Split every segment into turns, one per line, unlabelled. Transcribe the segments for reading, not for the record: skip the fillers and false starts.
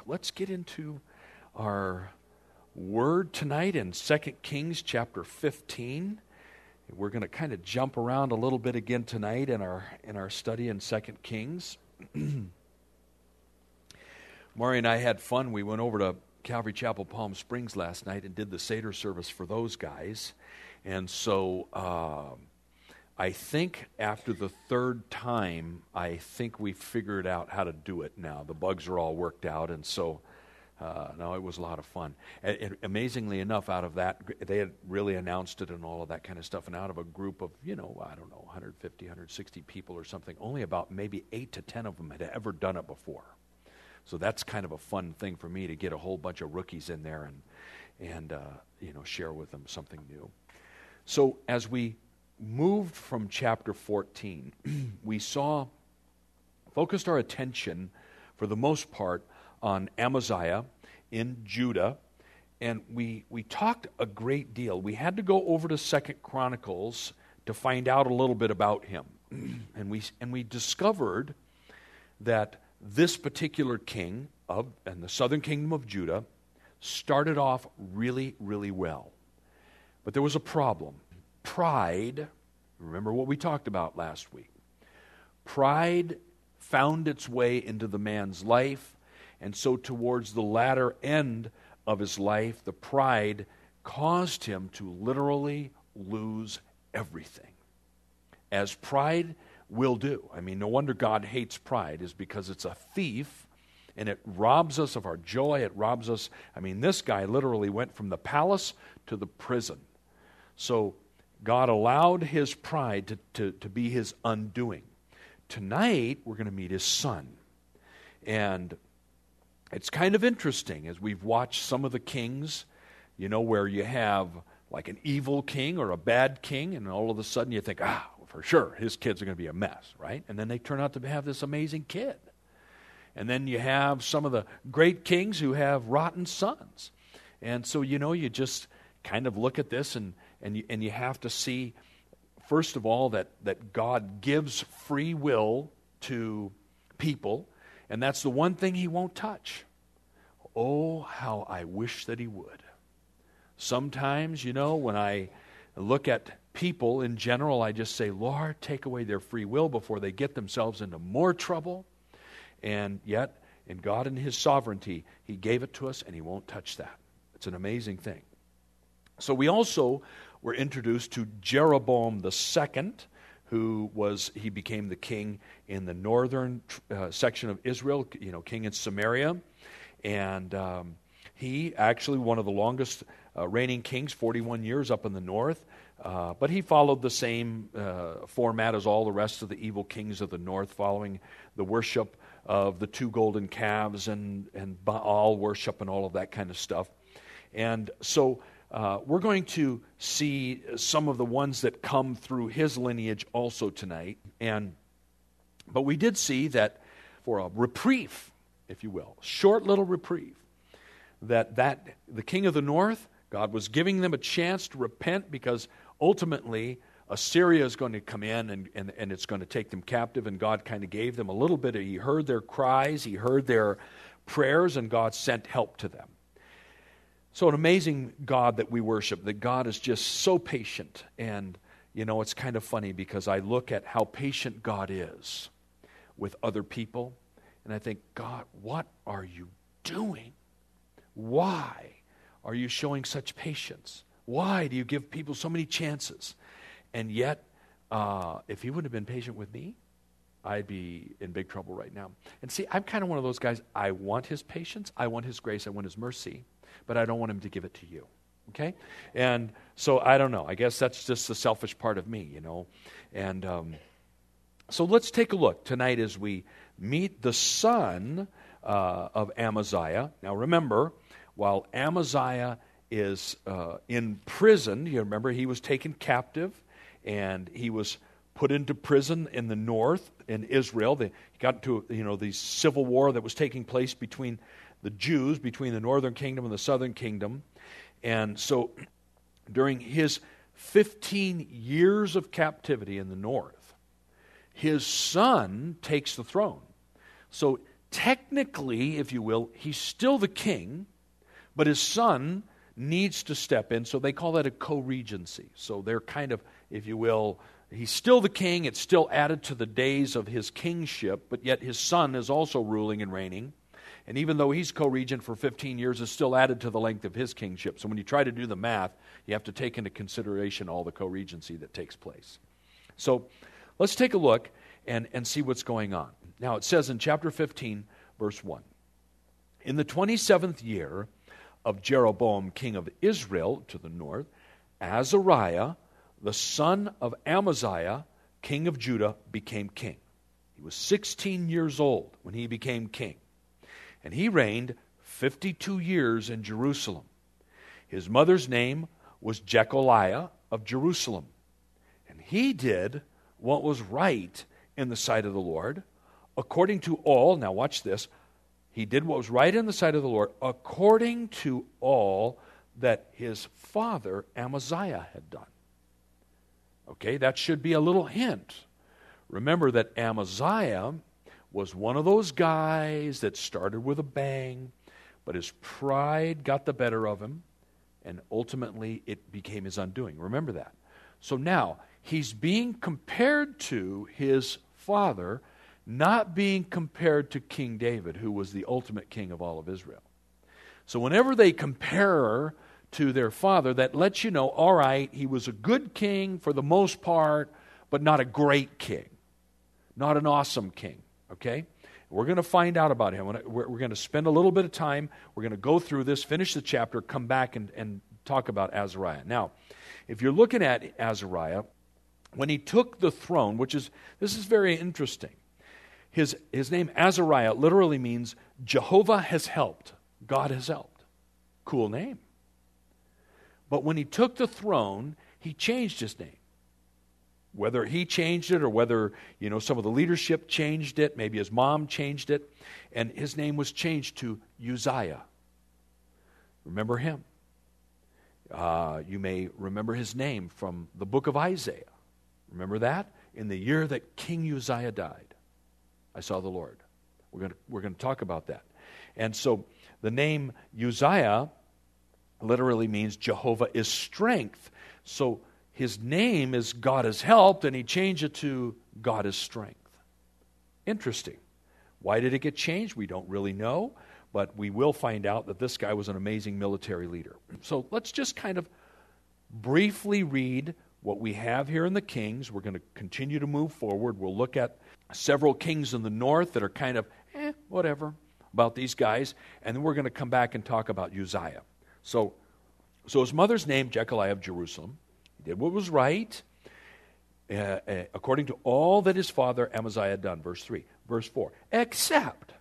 let's get into our word tonight in 2 Kings chapter 15. We're going to kind of jump around a little bit again tonight in our study in 2 Kings. Maury and I had fun. We went over to Calvary Chapel, Palm Springs last night and did the Seder service for those guys. And so I think after the third time, I think we figured out how to do it now. The bugs are all worked out, and so no, it was a lot of fun. And amazingly enough, out of that, they had really announced it and all of that kind of stuff, and out of a group of, 150, 160 people or something, only about maybe 8 to 10 of them had ever done it before. So that's kind of a fun thing for me to get a whole bunch of rookies in there and share with them something new. So as we moved from chapter 14, we focused our attention for the most part on Amaziah in Judah, and we talked a great deal. We had to go over to 2 Chronicles to find out a little bit about him, and we discovered that this particular king and the southern kingdom of Judah started off really, really well. But there was a problem. Pride, remember what we talked about last week. Pride found its way into the man's life, and so towards the latter end of his life, the pride caused him to literally lose everything. As pride will do. I mean, no wonder God hates pride, is because it's a thief, and it robs us of our joy. It robs us. I mean, this guy literally went from the palace to the prison. So God allowed his pride to be his undoing. Tonight, we're going to meet his son. And it's kind of interesting as we've watched some of the kings, where you have like an evil king or a bad king, and all of a sudden you think, for sure, his kids are going to be a mess, right? And then they turn out to have this amazing kid. And then you have some of the great kings who have rotten sons. And so, you just kind of look at this and you have to see, first of all, that God gives free will to people, and that's the one thing he won't touch. Oh, how I wish that he would. Sometimes, when I look at people in general, I just say, Lord, take away their free will before they get themselves into more trouble. And yet, in God and his sovereignty, he gave it to us and he won't touch that. It's an amazing thing. So we also were introduced to Jeroboam II, he became the king in the northern section of Israel, king in Samaria. And he actually one of the longest reigning kings, 41 years up in the north. But he followed the same format as all the rest of the evil kings of the north, following the worship of the 2 golden calves and Baal worship and all of that kind of stuff. And so we're going to see some of the ones that come through his lineage also tonight. But we did see that for a reprieve, if you will, short little reprieve, that the king of the north, God was giving them a chance to repent, because ultimately Assyria is going to come in and it's going to take them captive, and God kind of gave them a little bit he heard their cries, he heard their prayers, and God sent help to them. So an amazing God that we worship, that God is just so patient. And, it's kind of funny because I look at how patient God is with other people, and I think, God, what are you doing? Why are you showing such patience? Why do you give people so many chances? And yet, if he wouldn't have been patient with me, I'd be in big trouble right now. And see, I'm kind of one of those guys, I want his patience, I want his grace, I want his mercy, but I don't want him to give it to you. Okay? And so I don't know. I guess that's just the selfish part of me, And so let's take a look tonight as we meet the son of Amaziah. Now remember, while Amaziah is in prison, you remember he was taken captive and he was put into prison in the north in Israel. He got into the civil war that was taking place between the Jews, between the northern kingdom and the southern kingdom. And so during his 15 years of captivity in the north, his son takes the throne. So technically, if you will, he's still the king, but his son needs to step in, so they call that a co-regency. So they're kind of, if you will, he's still the king, it's still added to the days of his kingship, but yet his son is also ruling and reigning. And even though he's co-regent for 15 years, it's still added to the length of his kingship. So when you try to do the math, you have to take into consideration all the co-regency that takes place. So let's take a look and see what's going on. Now it says in chapter 15, verse 1, in the 27th year of Jeroboam, king of Israel, to the north, Azariah, the son of Amaziah, king of Judah, became king. He was 16 years old when he became king. And he reigned 52 years in Jerusalem. His mother's name was Jecholiah of Jerusalem. And he did what was right in the sight of the Lord, according to all, now watch this, he did what was right in the sight of the Lord, according to all that his father Amaziah had done. Okay, that should be a little hint. Remember that Amaziah was one of those guys that started with a bang, but his pride got the better of him, and ultimately it became his undoing. Remember that. So now, he's being compared to his father, not being compared to King David, who was the ultimate king of all of Israel. So whenever they compare to their father, that lets you know, all right, he was a good king for the most part, but not a great king, not an awesome king. Okay? We're going to find out about him. We're going to spend a little bit of time. We're going to go through this, finish the chapter, come back and talk about Azariah. Now, if you're looking at Azariah, when he took the throne, this is very interesting. His name Azariah literally means Jehovah has helped. God has helped. Cool name. But when he took the throne, he changed his name. Whether he changed it or whether, some of the leadership changed it, maybe his mom changed it, and his name was changed to Uzziah. Remember him. You may remember his name from the book of Isaiah. Remember that? In the year that King Uzziah died, I saw the Lord. We're going to talk about that. And so the name Uzziah literally means Jehovah is strength. So his name is God has helped, and he changed it to God is strength. Interesting. Why did it get changed? We don't really know, but we will find out that this guy was an amazing military leader. So let's just kind of briefly read what we have here in the Kings. We're going to continue to move forward. We'll look at several kings in the north that are kind of, whatever, about these guys, and then we're going to come back and talk about Uzziah. So his mother's name, Jecholiah of Jerusalem. He did what was right, according to all that his father Amaziah had done. Verse 3. Verse 4. Except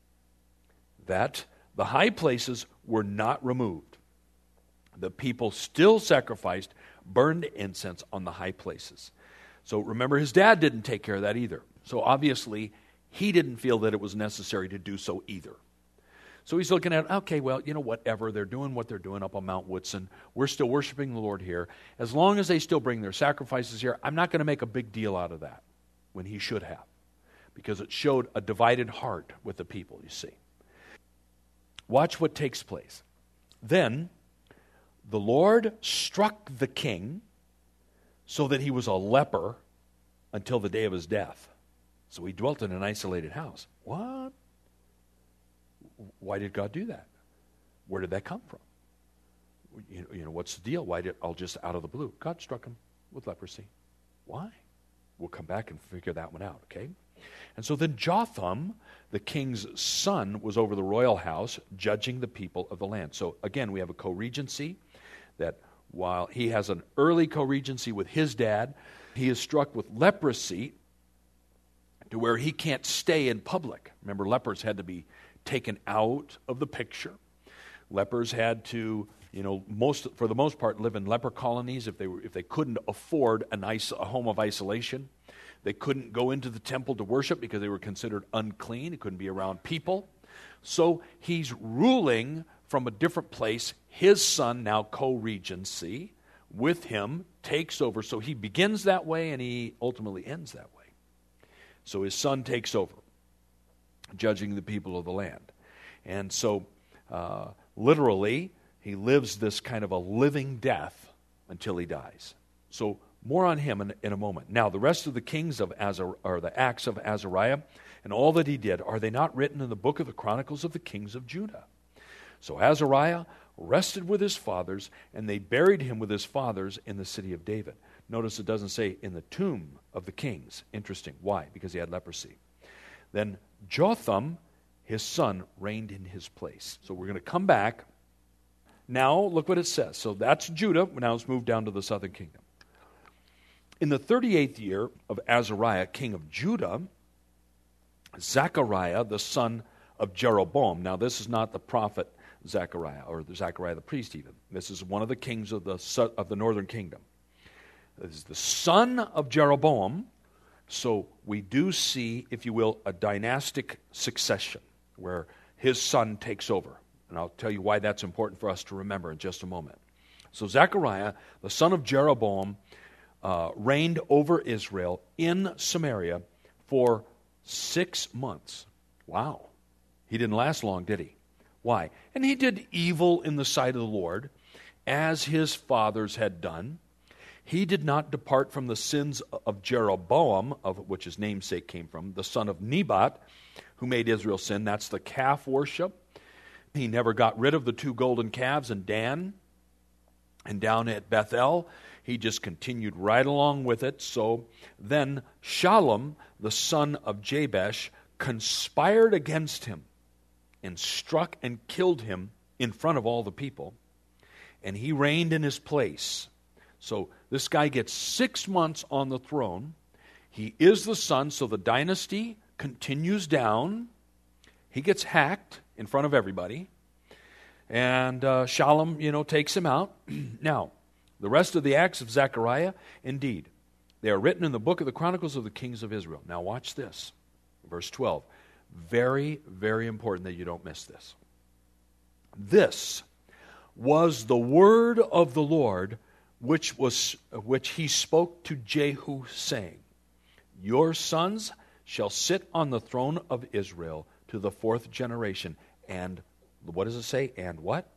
that the high places were not removed. The people still sacrificed burned incense on the high places. So remember, his dad didn't take care of that either. So obviously, he didn't feel that it was necessary to do so either. So he's looking at, okay, well, whatever. They're doing what they're doing up on Mount Woodson. We're still worshiping the Lord here. As long as they still bring their sacrifices here, I'm not going to make a big deal out of that when he should have. Because it showed a divided heart with the people, you see. Watch what takes place. Then the Lord struck the king so that he was a leper until the day of his death. So he dwelt in an isolated house. What? Why did God do that? Where did that come from? What's the deal? Why did all just out of the blue? God struck him with leprosy. Why? We'll come back and figure that one out, okay? And so then Jotham, the king's son, was over the royal house, judging the people of the land. So again, we have a co-regency that while he has an early co-regency with his dad, he is struck with leprosy to where he can't stay in public. Remember, lepers had to be taken out of the picture. Lepers had to, for the most part, live in leper colonies if they couldn't afford a home of isolation. They couldn't go into the temple to worship because they were considered unclean. He couldn't be around people. So he's ruling from a different place. His son, now co-regency, with him, takes over. So he begins that way and he ultimately ends that way. So his son takes over. judging the people of the land. And so, literally, he lives this kind of a living death until he dies. So, more on him in a moment. Now, the rest of the kings of or the acts of Azariah and all that he did, are they not written in the book of the Chronicles of the kings of Judah? So Azariah rested with his fathers, and they buried him with his fathers in the city of David. Notice it doesn't say in the tomb of the kings. Interesting. Why? Because he had leprosy. Then Jotham, his son, reigned in his place. So we're going to come back. Now, look what it says. So that's Judah. Now let's move down to the southern kingdom. In the 38th year of Azariah, king of Judah, Zechariah, the son of Jeroboam. Now, this is not the prophet Zechariah, or the Zechariah the priest even. This is one of the kings of the northern kingdom. This is the son of Jeroboam. So we do see, if you will, a dynastic succession where his son takes over. And I'll tell you why that's important for us to remember in just a moment. So Zechariah, the son of Jeroboam, reigned over Israel in Samaria for 6 months. Wow. He didn't last long, did he? Why? And he did evil in the sight of the Lord, as his fathers had done. He did not depart from the sins of Jeroboam, of which his namesake came from, the son of Nebat, who made Israel sin. That's the calf worship. He never got rid of the 2 golden calves in Dan and down at Bethel. He just continued right along with it. So then Shallum, the son of Jabesh, conspired against him and struck and killed him in front of all the people. And he reigned in his place. So this guy gets 6 months on the throne. He is the son, so the dynasty continues down. He gets hacked in front of everybody. And Shallum, takes him out. Now, the rest of the acts of Zechariah, indeed, they are written in the book of the Chronicles of the Kings of Israel. Now watch this. Verse 12. Very, very important that you don't miss this. This was the word of the Lord which he spoke to Jehu, saying, Your sons shall sit on the throne of Israel to the 4th generation. And what does it say? And what?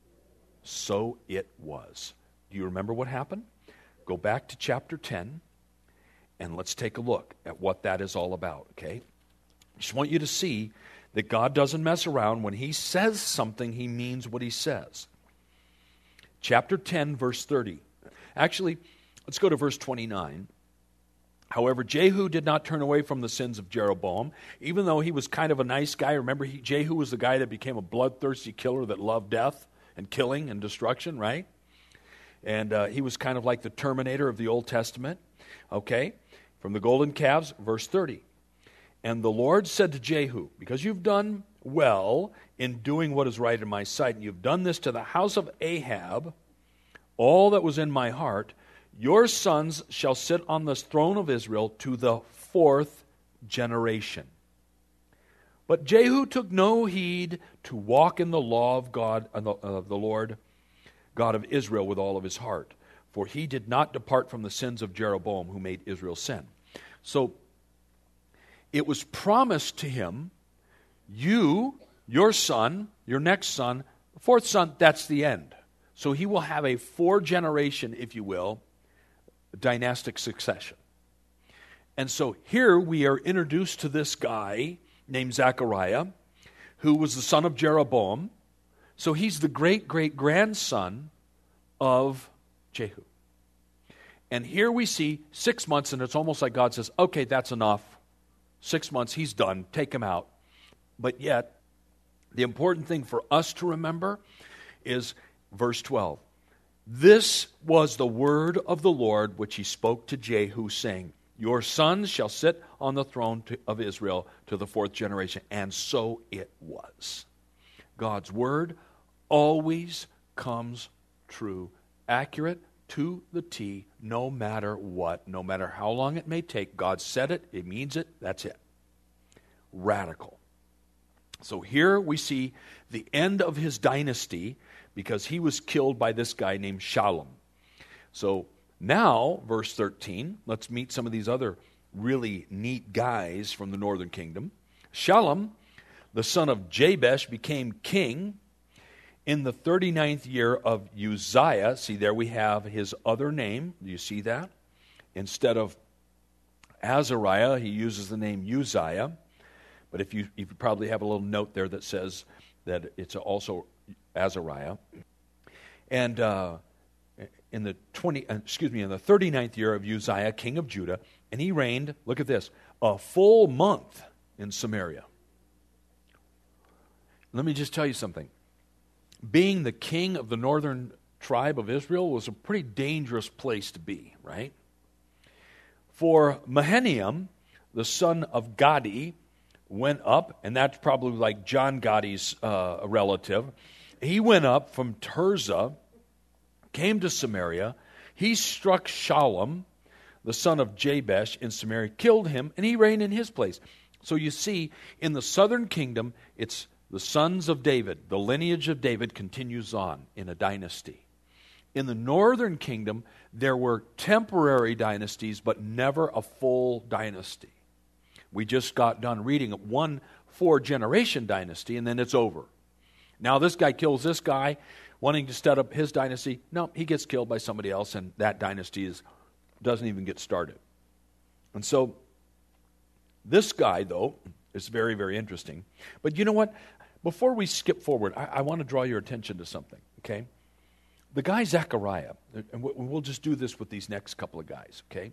So it was. Do you remember what happened? Go back to chapter 10, and let's take a look at what that is all about, okay? I just want you to see that God doesn't mess around. When he says something, he means what he says. Chapter 10, verse 30. Actually, let's go to verse 29. However, Jehu did not turn away from the sins of Jeroboam, even though he was kind of a nice guy. Remember, Jehu was the guy that became a bloodthirsty killer that loved death and killing and destruction, right? And he was kind of like the Terminator of the Old Testament. Okay, from the golden calves, verse 30. And the Lord said to Jehu, because you've done well in doing what is right in my sight, and you've done this to the house of Ahab, all that was in my heart, your sons shall sit on this throne of Israel to the 4th generation. But Jehu took no heed to walk in the law of God, of the Lord God of Israel, with all of his heart, for he did not depart from the sins of Jeroboam, who made Israel sin. So it was promised to him, your son, your next son, the 4th son, that's the end. So he will have a 4-generation, if you will, dynastic succession. And so here we are introduced to this guy named Zechariah, who was the son of Jeroboam. So he's the great-great-grandson of Jehu. And here we see 6 months, and it's almost like God says, okay, that's enough. 6 months, he's done. Take him out. But yet, the important thing for us to remember is verse 12. This was the word of the Lord which he spoke to Jehu, saying, Your sons shall sit on the throne of Israel to the 4th generation. And so it was. God's word always comes true, accurate to the T, no matter what, no matter how long it may take. God said it, it means it, that's it. Radical. So here we see the end of his dynasty, because he was killed by this guy named Shallum. So now, verse 13, let's meet some of these other really neat guys from the northern kingdom. Shallum the son of Jabesh, became king in the 39th year of Uzziah. See, there we have his other name. Do you see that? Instead of Azariah, he uses the name Uzziah. But if you probably have a little note there that says that it's also Azariah. And in the 39th year of Uzziah, king of Judah, and he reigned, look at this, a full month in Samaria. Let me just tell you something. Being the king of the northern tribe of Israel was a pretty dangerous place to be, right? For Mahanaim, the son of Gadi, went up, and that's probably like John Gadi's relative. He went up from Tirzah, came to Samaria. He struck Shallum, the son of Jabesh, in Samaria, killed him, and he reigned in his place. So you see, in the southern kingdom, it's the sons of David. The lineage of David continues on in a dynasty. In the northern kingdom, there were temporary dynasties, but never a full dynasty. We just got done reading one 4-generation dynasty, and then it's over. Now this guy kills this guy, wanting to set up his dynasty. No, he gets killed by somebody else, and that dynasty doesn't even get started. And so this guy, though, is very, very interesting. But you know what? Before we skip forward, I want to draw your attention to something, okay? The guy Zechariah, and we'll just do this with these next couple of guys, okay?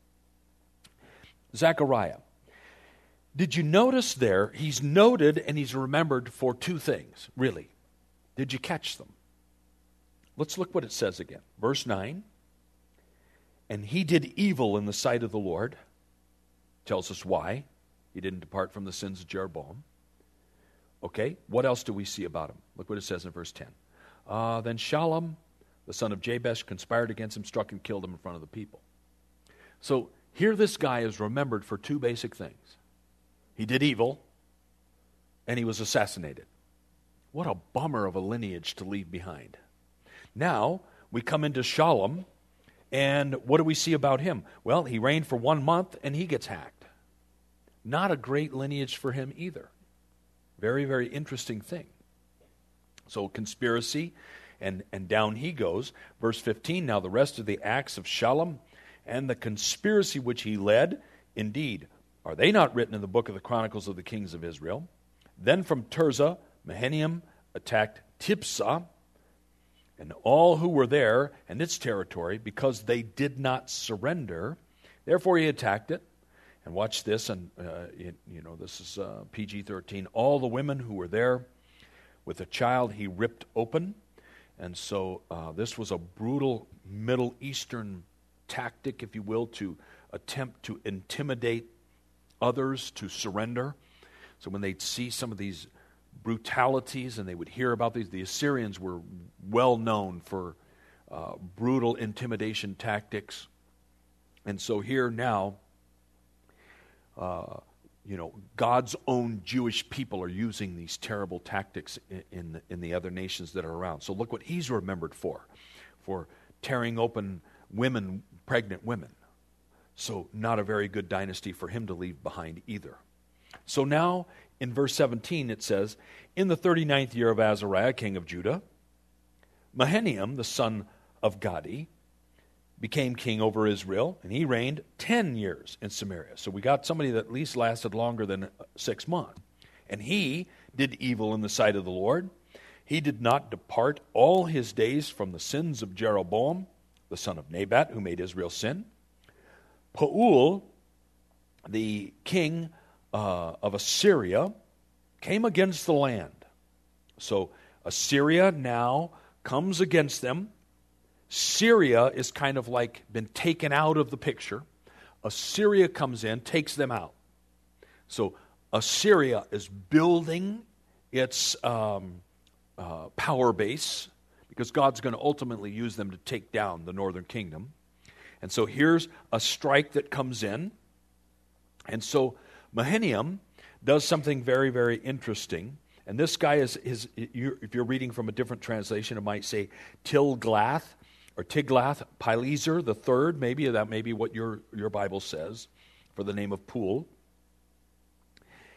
Zechariah. Did you notice there, he's noted and he's remembered for 2 things, really. Did you catch them? Let's look what it says again. Verse 9. And he did evil in the sight of the Lord. Tells us why. He didn't depart from the sins of Jeroboam. Okay, what else do we see about him? Look what it says in verse 10. Then Shallum, the son of Jabesh, conspired against him, struck and killed him in front of the people. So here this guy is remembered for 2 basic things. He did evil, and he was assassinated. What a bummer of a lineage to leave behind. Now, we come into Shallum, and what do we see about him? Well, he reigned for 1 month, and he gets hacked. Not a great lineage for him either. Very, very interesting thing. So conspiracy, and down he goes. Verse 15, now the rest of the acts of Shallum and the conspiracy which he led, indeed, are they not written in the book of the Chronicles of the Kings of Israel? Then from Tirzah, Mahanaim attacked Tipsah, and all who were there and its territory, because they did not surrender. Therefore he attacked it. And watch this, and this is PG-13. All the women who were there with a child he ripped open. And so this was a brutal Middle Eastern tactic, if you will, to attempt to intimidate others to surrender. So when they'd see some of these brutalities and they would hear about these, the Assyrians were well known for brutal intimidation tactics. And so here now, God's own Jewish people are using these terrible tactics in the other nations that are around. So look what he's remembered for tearing open women, pregnant women. So not a very good dynasty for him to leave behind either. So now in verse 17 it says, in the 39th year of Azariah, king of Judah, Mahanaim, the son of Gadi, became king over Israel, and he reigned 10 years in Samaria. So we got somebody that at least lasted longer than 6 months. And he did evil in the sight of the Lord. He did not depart all his days from the sins of Jeroboam, the son of Nebat, who made Israel sin. Pul, the king of Assyria, came against the land. So Assyria now comes against them. Syria is kind of like been taken out of the picture. Assyria comes in, takes them out. So Assyria is building its power base because God's going to ultimately use them to take down the northern kingdom. And so here's a strike that comes in. And so Mahanaim does something very, very interesting. And this guy is if you're reading from a different translation, it might say Tilgath or Tiglath-Pileser the third. Maybe that may be what your Bible says for the name of Pul.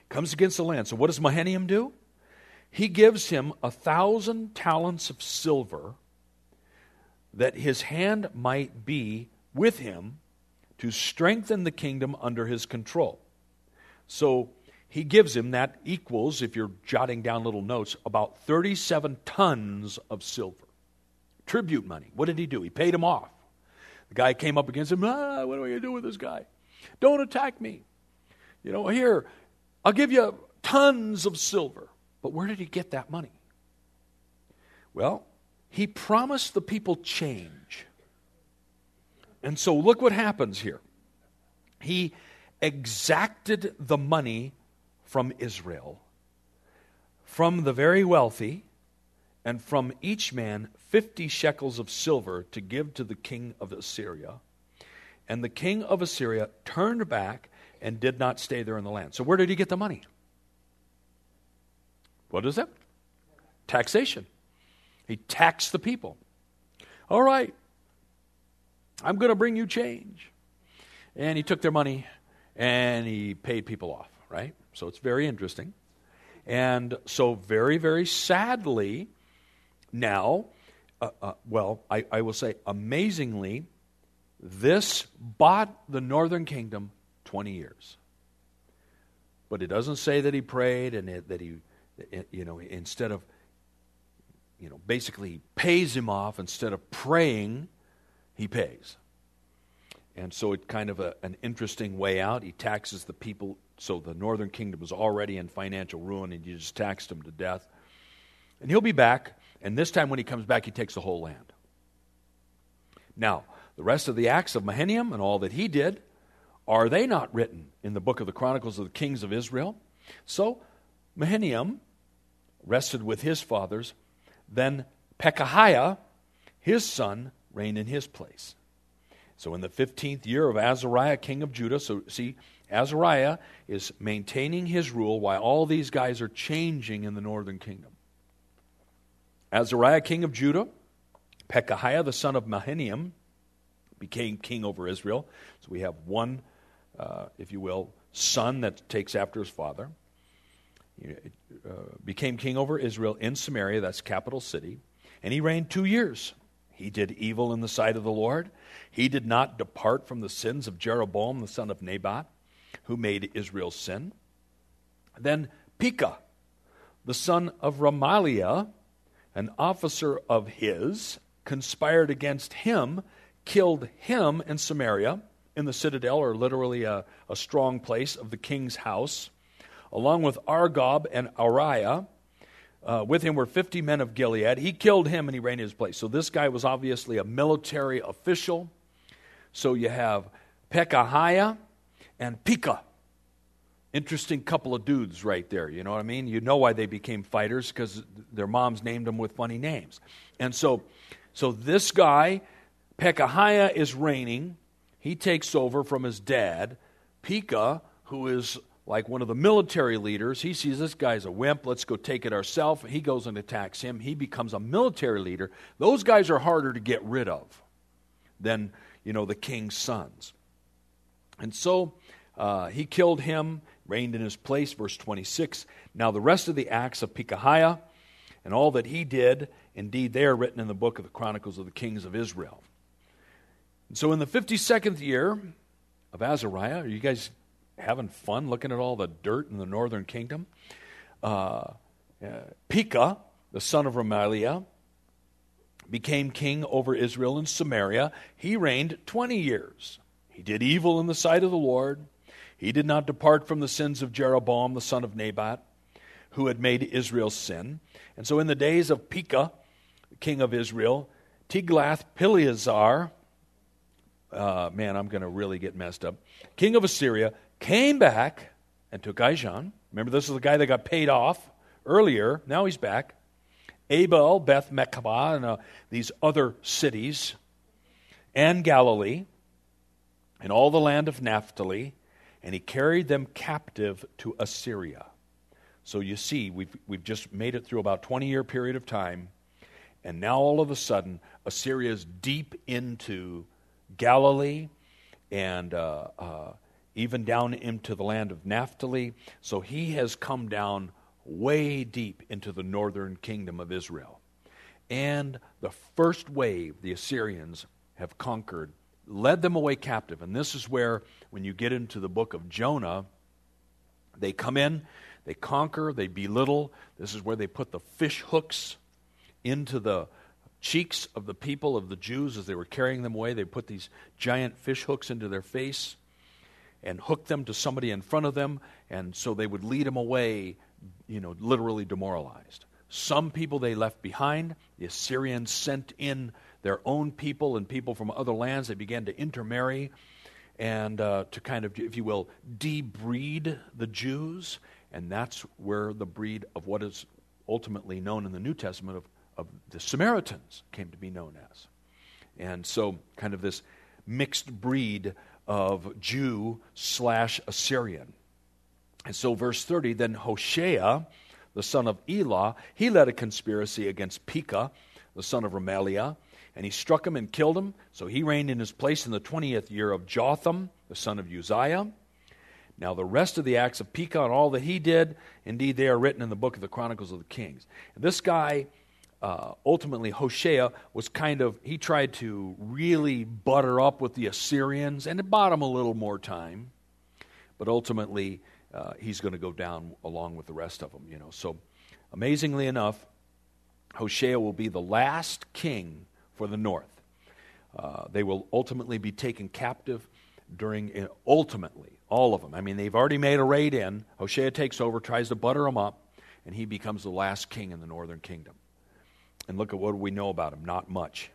Comes against the land. So what does Mahanaim do? He gives him 1,000 talents of silver that his hand might be with him to strengthen the kingdom under his control. So he gives him, that equals, if you're jotting down little notes, about 37 tons of silver. Tribute money. What did he do? He paid him off. The guy came up against him. What am I going to do with this guy? Don't attack me. Here, I'll give you tons of silver. But where did he get that money? Well, he promised the people change. And so look what happens here. He exacted the money from Israel, from the very wealthy, and from each man 50 shekels of silver to give to the king of Assyria. And the king of Assyria turned back and did not stay there in the land. So where did he get the money? What is that? Taxation. He taxed the people. All right, I'm going to bring you change. And he took their money and he paid people off, right? So it's very interesting. And so very, very sadly, now, I will say amazingly, this bought the northern kingdom 20 years. But it doesn't say that he prayed and that he, instead of, basically he pays him off. Instead of praying, he pays. And so it's kind of an interesting way out. He taxes the people, so the northern kingdom is already in financial ruin, and you just taxed them to death. And he'll be back, and this time when he comes back, he takes the whole land. Now, the rest of the acts of Mahanaim and all that he did, are they not written in the book of the Chronicles of the Kings of Israel? So Mahanaim rested with his fathers. Then Pekahiah, his son, reigned in his place. So in the 15th year of Azariah, king of Judah, so see, Azariah is maintaining his rule while all these guys are changing in the northern kingdom. Azariah, king of Judah, Pekahiah, the son of Mahanaim, became king over Israel. So we have one, if you will, son that takes after his father. Became king over Israel in Samaria, that's capital city, and he reigned 2 years. He did evil in the sight of the Lord. He did not depart from the sins of Jeroboam, the son of Nebat, who made Israel sin. Then Pekah, the son of Remaliah, an officer of his, conspired against him, killed him in Samaria, in the citadel, or literally a strong place of the king's house, along with Argob and Ariah. With him were 50 men of Gilead. He killed him and he reigned in his place. So this guy was obviously a military official. So you have Pekahiah and Pekah. Interesting couple of dudes right there, you know what I mean? You know why they became fighters, because their moms named them with funny names. And so this guy, Pekahiah, is reigning. He takes over from his dad. Pekah, who is like one of the military leaders, he sees this guy's a wimp, let's go take it ourselves. He goes and attacks him. He becomes a military leader. Those guys are harder to get rid of than, the king's sons. And so he killed him, reigned in his place, verse 26. Now the rest of the acts of Pekahiah and all that he did, indeed they are written in the book of the Chronicles of the Kings of Israel. And so in the 52nd year of Azariah, are you guys having fun looking at all the dirt in the northern kingdom? Pekah, the son of Remaliah, became king over Israel and Samaria. He reigned 20 years. He did evil in the sight of the Lord. He did not depart from the sins of Jeroboam, the son of Nebat, who had made Israel sin. And so in the days of Pekah, king of Israel, Tiglath-Pileser, man, I'm going to really get messed up, king of Assyria, came back and took Ijon. Remember, this is the guy that got paid off earlier. Now he's back. Abel, Beth-Mekabah, and these other cities, and Galilee, and all the land of Naphtali, and he carried them captive to Assyria. So you see, we've just made it through about a 20-year period of time, and now all of a sudden, Assyria is deep into Galilee and even down into the land of Naphtali. So he has come down way deep into the northern kingdom of Israel. And the first wave, the Assyrians have conquered, led them away captive. And this is where, when you get into the book of Jonah, they come in, they conquer, they belittle. This is where they put the fish hooks into the cheeks of the people, of the Jews, as they were carrying them away. They put these giant fish hooks into their face and hooked them to somebody in front of them, and so they would lead them away, literally demoralized. Some people they left behind. The Assyrians sent in their own people and people from other lands. They began to intermarry and to kind of, if you will, debreed the Jews. And that's where the breed of what is ultimately known in the New Testament of the Samaritans came to be known as. And so kind of this mixed breed of Jew/Assyrian. And so verse 30, then Hoshea, the son of Elah, he led a conspiracy against Pekah, the son of Remaliah, and he struck him and killed him. So he reigned in his place in the 20th year of Jotham, the son of Uzziah. Now the rest of the acts of Pekah and all that he did, indeed they are written in the book of the Chronicles of the Kings. And this guy, ultimately Hoshea, was he tried to really butter up with the Assyrians, and it bought him a little more time. But ultimately, he's going to go down along with the rest of them. So amazingly enough, Hoshea will be the last king for the north. They will ultimately be taken captive ultimately, all of them. I mean, they've already made a raid in. Hoshea takes over, tries to butter them up, and he becomes the last king in the northern kingdom. And look at what we know about him. Not much.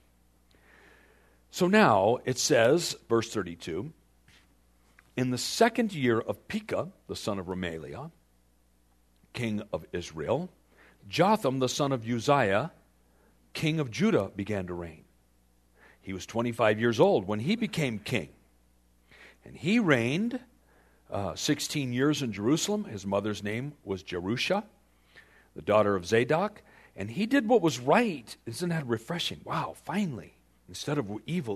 So now it says, verse 32, in the second year of Pekah, the son of Remaliah, king of Israel, Jotham, the son of Uzziah, king of Judah, began to reign. He was 25 years old when he became king. And he reigned 16 years in Jerusalem. His mother's name was Jerusha, the daughter of Zadok. And he did what was right. Isn't that refreshing? Wow, finally. Instead of evil.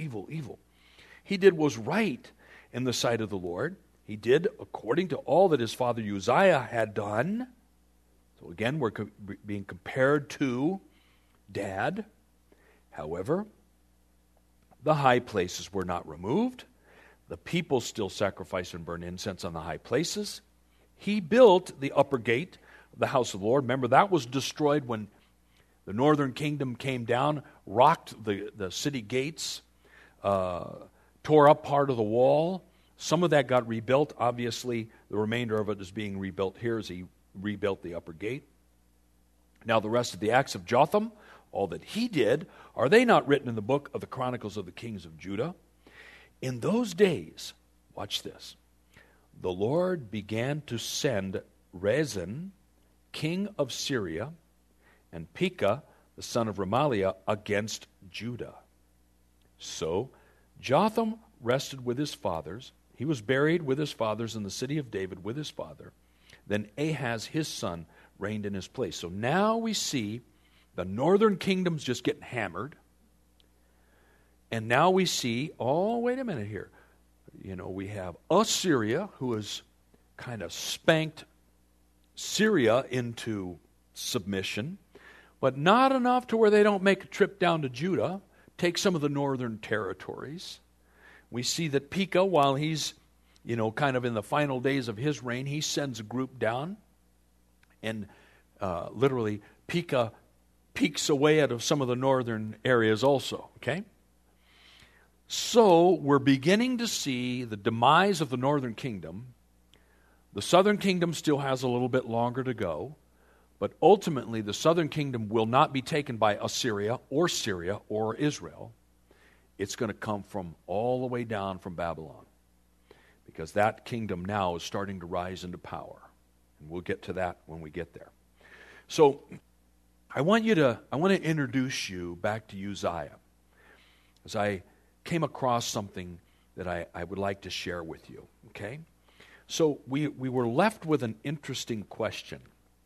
He did what was right in the sight of the Lord. He did according to all that his father Uzziah had done. So again, we're being compared to Dad. However, the high places were not removed. The people still sacrificed and burned incense on the high places. He built the upper gate of the house of the Lord. Remember, that was destroyed when the northern kingdom came down, rocked the city gates, tore up part of the wall. Some of that got rebuilt. Obviously, the remainder of it is being rebuilt here as he rebuilt the upper gate. Now, the rest of the acts of Jotham, all that he did, are they not written in the book of the Chronicles of the Kings of Judah? In those days, watch this, the Lord began to send Rezin, king of Syria, and Pekah, the son of Remaliah, against Judah. So Jotham rested with his fathers. He was buried with his fathers in the city of David with his father. Then Ahaz, his son, reigned in his place. So now we see the northern kingdom's just getting hammered. And now we see, wait a minute here. We have Assyria, who has kind of spanked Syria into submission, but not enough to where they don't make a trip down to Judah, take some of the northern territories. We see that Pekah, while he's, kind of in the final days of his reign, he sends a group down, and literally Pekah peeks away out of some of the northern areas also, okay? So we're beginning to see the demise of the northern kingdom. The southern kingdom still has a little bit longer to go, but ultimately the southern kingdom will not be taken by Assyria or Syria or Israel. It's going to come from all the way down from Babylon, because that kingdom now is starting to rise into power. And we'll get to that when we get there. So I want to introduce you back to Uzziah, as I came across something that I would like to share with you, okay? So we were left with an interesting question.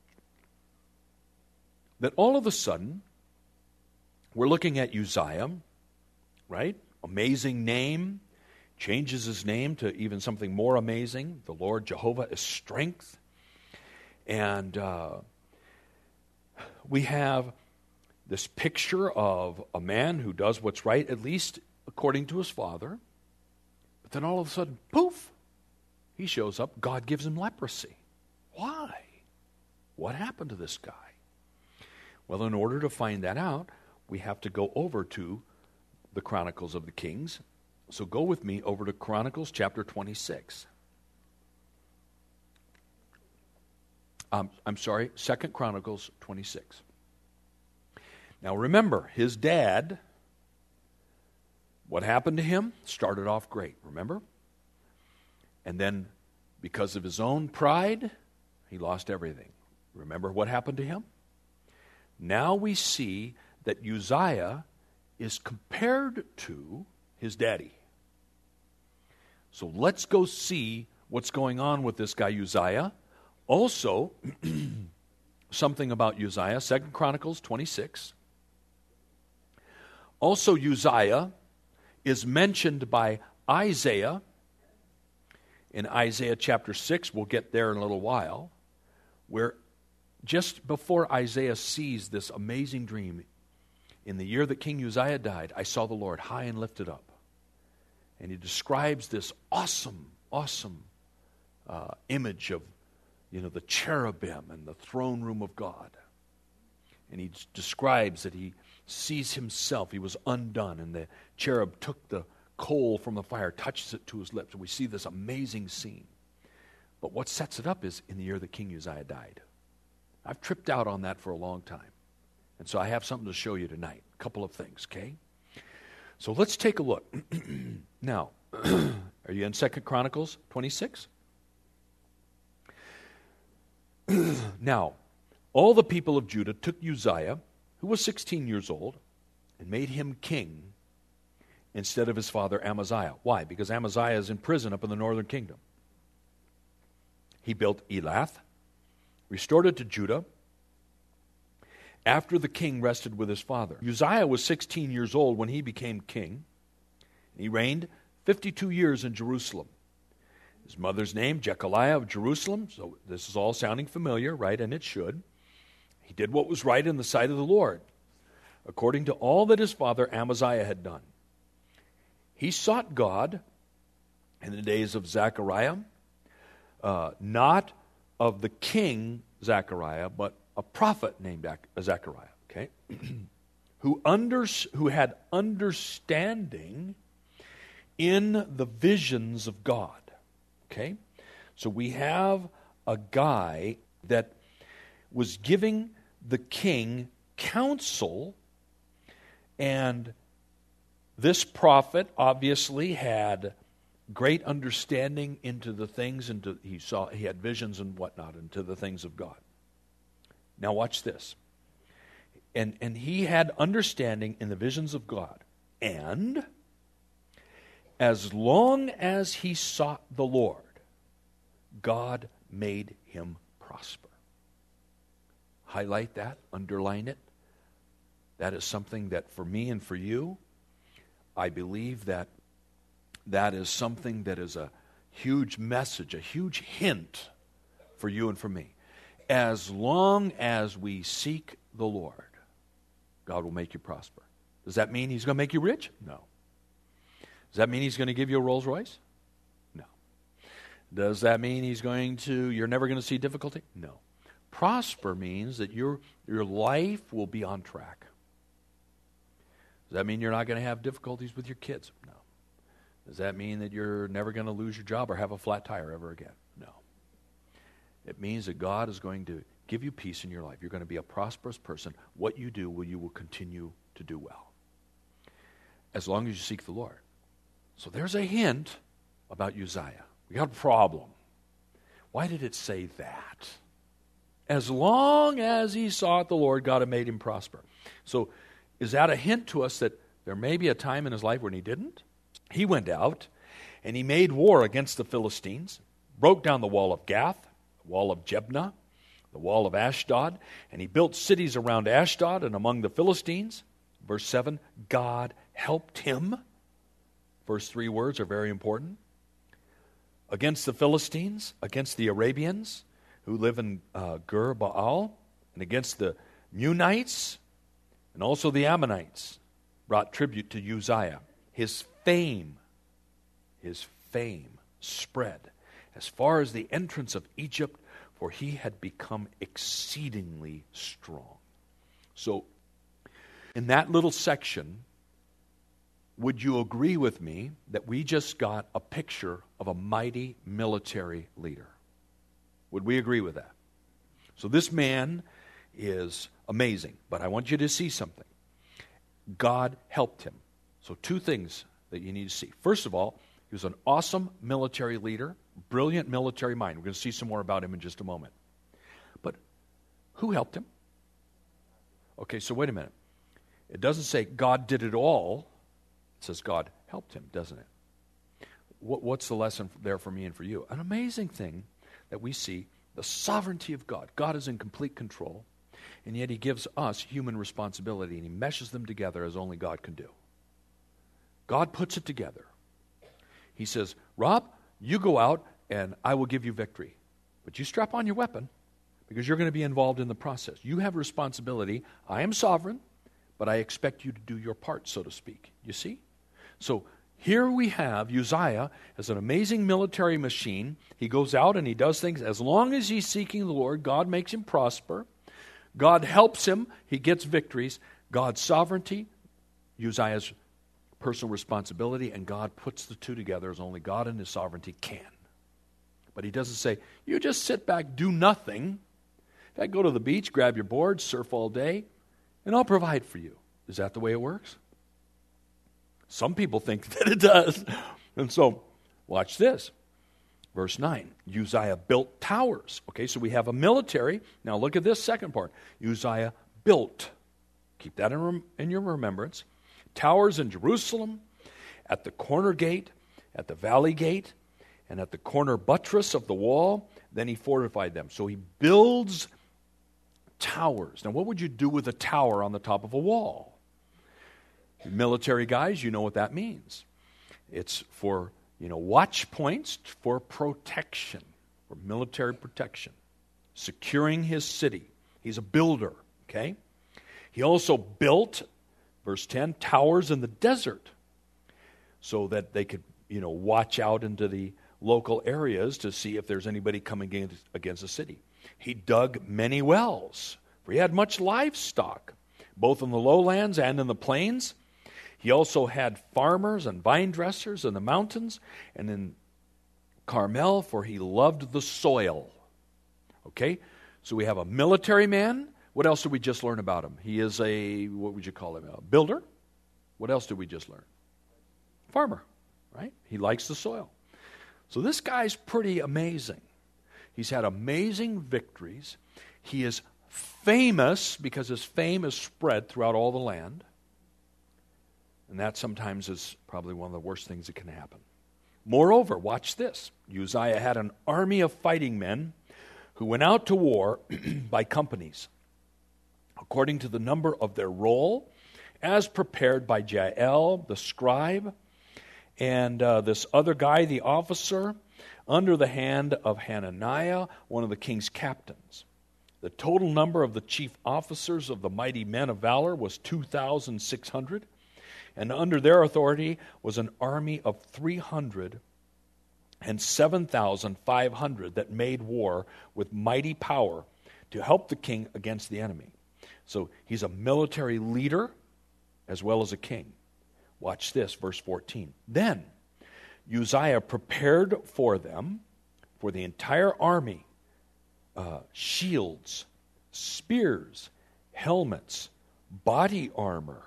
That all of a sudden, we're looking at Uzziah, right? Amazing name. changes his name to even something more amazing. The Lord Jehovah is strength. And we have this picture of a man who does what's right, at least according to his father. But then all of a sudden, poof, he shows up. God gives him leprosy. Why? What happened to this guy? Well, in order to find that out, we have to go over to the Chronicles of the Kings. So go with me over to Chronicles chapter 26. I'm sorry, 2 Chronicles 26. Now remember, his dad, what happened to him? Started off great, remember? And then, because of his own pride, he lost everything. Remember what happened to him? Now we see that Uzziah is compared to his daddy. So let's go see what's going on with this guy Uzziah. Also, something about Uzziah, 2 Chronicles 26. Also, Uzziah is mentioned by Isaiah in Isaiah chapter 6. We'll get there in a little while, where just before Isaiah sees this amazing dream, in the year that King Uzziah died, I saw the Lord high and lifted up. And he describes this awesome image of, the cherubim and the throne room of God. And he describes that he sees himself, he was undone, and the cherub took the coal from the fire, touches it to his lips, and we see this amazing scene. But what sets it up is in the year that King Uzziah died. I've tripped out on that for a long time. And so I have something to show you tonight. A couple of things, okay? So let's take a look. Now, are you in 2 Chronicles 26? Now, all the people of Judah took Uzziah, who was 16 years old, and made him king instead of his father Amaziah. Why? Because Amaziah is in prison up in the northern kingdom. He built Elath, restored it to Judah, after the king rested with his father. Uzziah was 16 years old when he became king. He reigned 52 years in Jerusalem. His mother's name, Jechaliah of Jerusalem. So this is all sounding familiar, right? And it should. He did what was right in the sight of the Lord, according to all that his father Amaziah had done. He sought God in the days of Zechariah, not of the king Zechariah, but a prophet named Zechariah, okay, who had understanding in the visions of God, okay? So we have a guy that was giving the king counsel, and this prophet obviously had great understanding into the things, he had visions and whatnot into the things of God. Now watch this. And he had understanding in the visions of God. And as long as he sought the Lord, God made him prosper. Highlight that, underline it. That is something that for me and for you, I believe that is something that is a huge message, a huge hint for you and for me. As long as we seek the Lord, God will make you prosper. Does that mean he's going to make you rich? No. Does that mean he's going to give you a Rolls Royce? No. Does that mean you're never going to see difficulty? No. Prosper means that your life will be on track. Does that mean you're not going to have difficulties with your kids? No. Does that mean that you're never going to lose your job or have a flat tire ever again? No. It means that God is going to give you peace in your life. You're going to be a prosperous person. What you do, you will continue to do well, as long as you seek the Lord. So there's a hint about Uzziah. We got a problem. Why did it say that? As long as he sought the Lord, God had made him prosper. So is that a hint to us that there may be a time in his life when he didn't? He went out and he made war against the Philistines, broke down the wall of Gath, the wall of Jebna, the wall of Ashdod, and he built cities around Ashdod and among the Philistines. Verse 7, God helped him First three words are very important. Against the Philistines, against the Arabians who live in Gur Baal, and against the Munites, and also the Ammonites, brought tribute to Uzziah. His fame spread as far as the entrance of Egypt, for he had become exceedingly strong. So, in that little section, would you agree with me that we just got a picture of a mighty military leader? Would we agree with that? So this man is amazing, but I want you to see something. God helped him. So two things that you need to see. First of all, he was an awesome military leader, brilliant military mind. We're going to see some more about him in just a moment. But who helped him? Okay, so wait a minute. It doesn't say God did it all. It says God helped him, doesn't it? What's the lesson there for me and for you? An amazing thing that we see, the sovereignty of God. God is in complete control, and yet he gives us human responsibility, and he meshes them together as only God can do. God puts it together. He says, Rob, you go out, and I will give you victory. But you strap on your weapon, because you're going to be involved in the process. You have responsibility. I am sovereign, but I expect you to do your part, so to speak. You see? So here we have Uzziah as an amazing military machine. He goes out and he does things. As long as he's seeking the Lord, God makes him prosper. God helps him. He gets victories. God's sovereignty, Uzziah's personal responsibility, and God puts the two together as only God and his sovereignty can. But he doesn't say, you just sit back, do nothing. In fact, go to the beach, grab your board, surf all day, and I'll provide for you. Is that the way it works? Some people think that it does. And so, watch this. Verse 9, Uzziah built towers. Okay, so we have a military. Now look at this second part. Uzziah built. Keep that in your remembrance. Towers in Jerusalem, at the corner gate, at the valley gate, and at the corner buttress of the wall. Then he fortified them. So he builds towers. Now what would you do with a tower on the top of a wall? Military guys, you know what that means. It's for, watch points, for protection, for military protection, securing his city. He's a builder, okay? He also built, verse 10, towers in the desert so that they could, watch out into the local areas to see if there's anybody coming against the city. He dug many wells, for he had much livestock, both in the lowlands and in the plains. He also had farmers and vine dressers in the mountains and in Carmel, for he loved the soil. Okay? So we have a military man. What else did we just learn about him? He is what would you call him? A builder? What else did we just learn? Farmer, right? He likes the soil. So this guy's pretty amazing. He's had amazing victories. He is famous because his fame is spread throughout all the land. And that sometimes is probably one of the worst things that can happen. Moreover, watch this. Uzziah had an army of fighting men who went out to war by companies, according to the number of their roll, as prepared by Jael, the scribe, and this other guy, the officer, under the hand of Hananiah, one of the king's captains. The total number of the chief officers of the mighty men of valor was 2,600. And under their authority was an army of 300 and 7,500 that made war with mighty power to help the king against the enemy. So he's a military leader as well as a king. Watch this, verse 14. Then Uzziah prepared for them, for the entire army, shields, spears, helmets, body armor,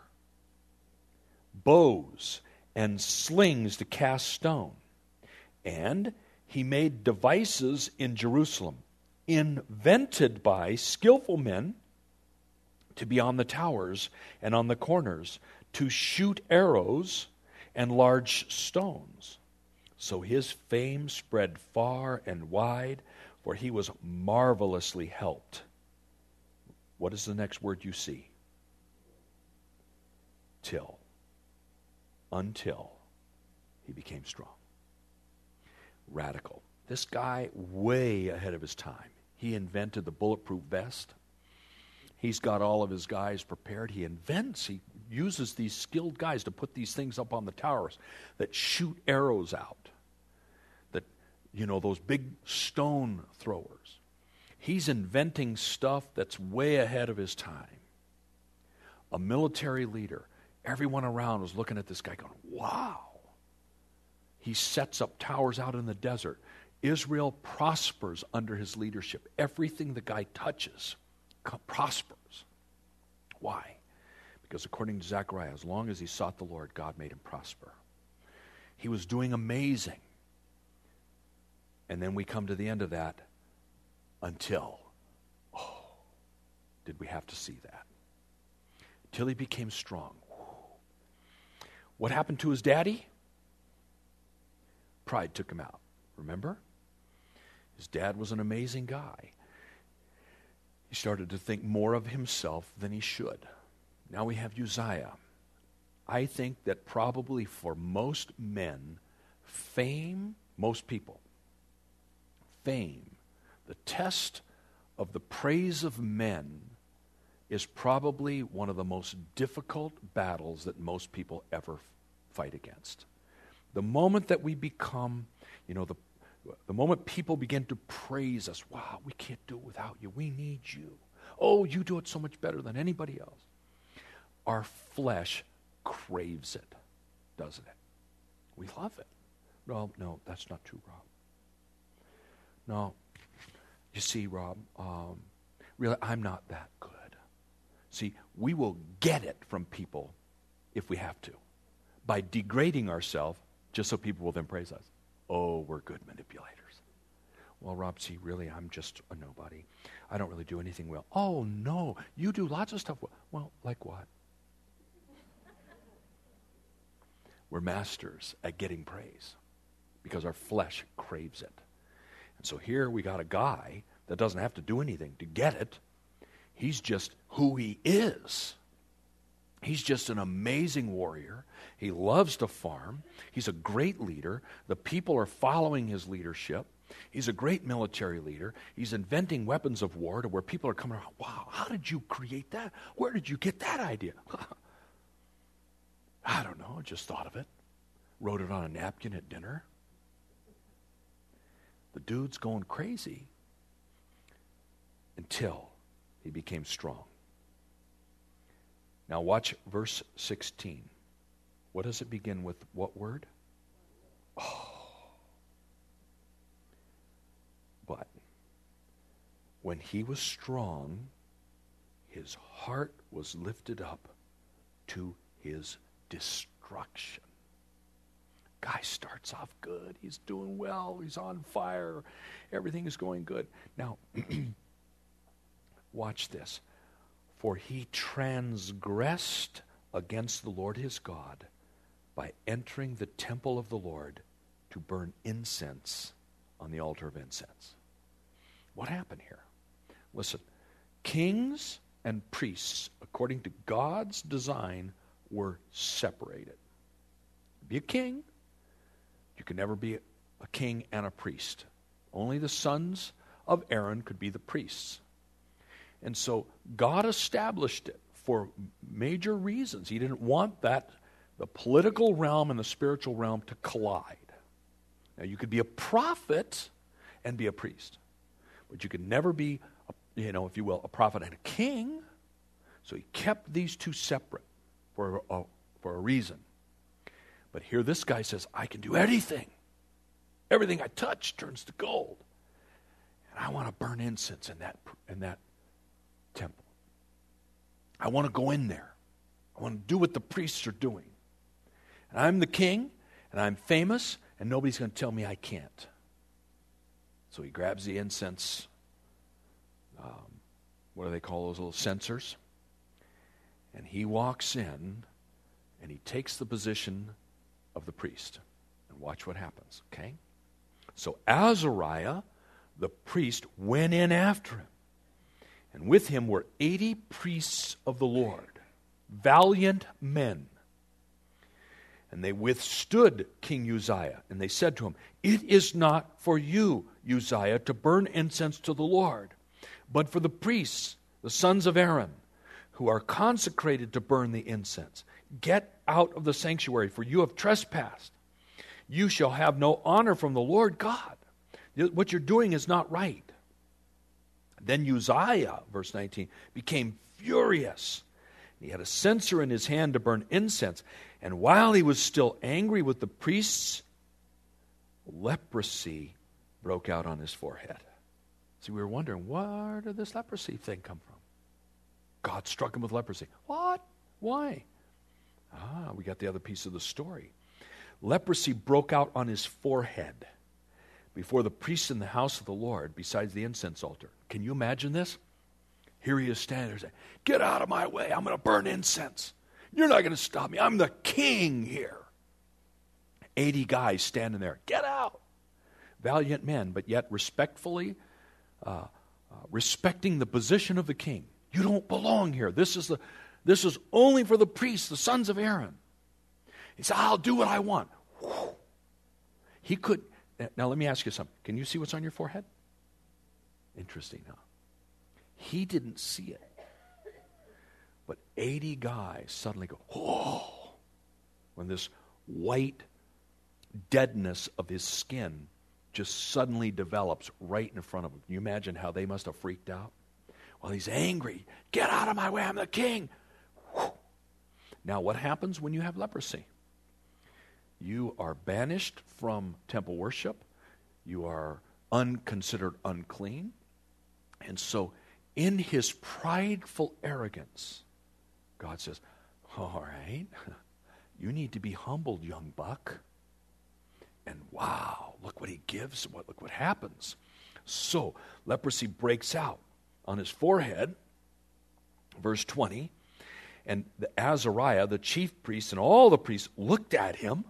bows, and slings to cast stone. And he made devices in Jerusalem, invented by skillful men to be on the towers and on the corners, to shoot arrows and large stones. So his fame spread far and wide, for he was marvelously helped. What is the next word you see? Till. Until. he became strong. Radical. This guy, way ahead of his time. He invented the bulletproof vest. He's got all of his guys prepared. He uses these skilled guys to put these things up on the towers that shoot arrows out. That, those big stone throwers. He's inventing stuff that's way ahead of his time. A military leader. Everyone around was looking at this guy going, wow. He sets up towers out in the desert. Israel prospers under his leadership. Everything the guy touches prospers. Why? Because according to Zechariah, as long as he sought the Lord, God made him prosper. He was doing amazing. And then we come to the end of that until, did we have to see that? Till he became strong. What happened to his daddy? Pride took him out. Remember? His dad was an amazing guy. He started to think more of himself than he should. Now we have Uzziah. I think that probably for most men, most people, the test of the praise of men is probably one of the most difficult battles that most people ever fight against. The moment that we become, the moment people begin to praise us, wow, we can't do it without you. We need you. Oh, you do it so much better than anybody else. Our flesh craves it, doesn't it? We love it. No, that's not true, Rob. No, you see, Rob, really, I'm not that good. See, we will get it from people if we have to, by degrading ourselves just so people will then praise us. Oh, we're good manipulators. Well, Rob, see, really, I'm just a nobody. I don't really do anything well. Oh, no, you do lots of stuff well. Well, like what? We're masters at getting praise because our flesh craves it. And so here we got a guy that doesn't have to do anything to get it. He's just who he is. He's just an amazing warrior. He loves to farm. He's a great leader. The people are following his leadership. He's a great military leader. He's inventing weapons of war to where people are coming around, wow, how did you create that? Where did you get that idea? I don't know, I just thought of it. Wrote it on a napkin at dinner. The dude's going crazy until he became strong. Now watch verse 16. What does it begin with? What word? Oh. But when he was strong, his heart was lifted up to his destruction. Guy starts off good. He's doing well. He's on fire. Everything is going good. Now, watch this. For he transgressed against the Lord his God by entering the temple of the Lord to burn incense on the altar of incense. What happened here? Listen, kings and priests, according to God's design, were separated. Be a king. You can never be a king and a priest. Only the sons of Aaron could be the priests. And so God established it for major reasons. He didn't want the political realm and the spiritual realm to collide. Now, you could be a prophet and be a priest, but you could never be, if you will, a prophet and a king. So he kept these two separate for a reason. But here this guy says, I can do anything. Everything I touch turns to gold. And I want to burn incense in that temple. I want to go in there. I want to do what the priests are doing. And I'm the king, and I'm famous, and nobody's going to tell me I can't. So he grabs the incense. What do they call those little censers? And he walks in, and he takes the position of the priest. And watch what happens, okay? So Azariah, the priest, went in after him. And with him were 80 priests of the Lord, valiant men. And they withstood King Uzziah, and they said to him, "It is not for you, Uzziah, to burn incense to the Lord, but for the priests, the sons of Aaron, who are consecrated to burn the incense. Get out of the sanctuary, for you have trespassed. You shall have no honor from the Lord God. What you're doing is not right." Then Uzziah, verse 19, became furious. He had a censer in his hand to burn incense. And while he was still angry with the priests, leprosy broke out on his forehead. See, we were wondering, where did this leprosy thing come from? God struck him with leprosy. What? Why? We got the other piece of the story. Leprosy broke out on his forehead before the priests in the house of the Lord, besides the incense altar. Can you imagine this? Here he is standing there saying, "Get out of my way. I'm going to burn incense. You're not going to stop me. I'm the king here." 80 guys standing there. Get out. Valiant men, but yet respectfully respecting the position of the king. You don't belong here. This is only for the priests, the sons of Aaron. He said, "I'll do what I want." Whew. He could. Now let me ask you something. Can you see what's on your forehead? Interesting, huh? He didn't see it. But 80 guys suddenly go, "Whoa," when this white deadness of his skin just suddenly develops right in front of him. Can you imagine how they must have freaked out? Well, he's angry. "Get out of my way, I'm the king." Whew. Now, what happens when you have leprosy? You are banished from temple worship. You are considered unclean. And so, in his prideful arrogance, God says, "All right, you need to be humbled, young buck." And wow, look what he gives, look what happens. So, leprosy breaks out on his forehead, verse 20, and Azariah, the chief priest, and all the priests looked at him,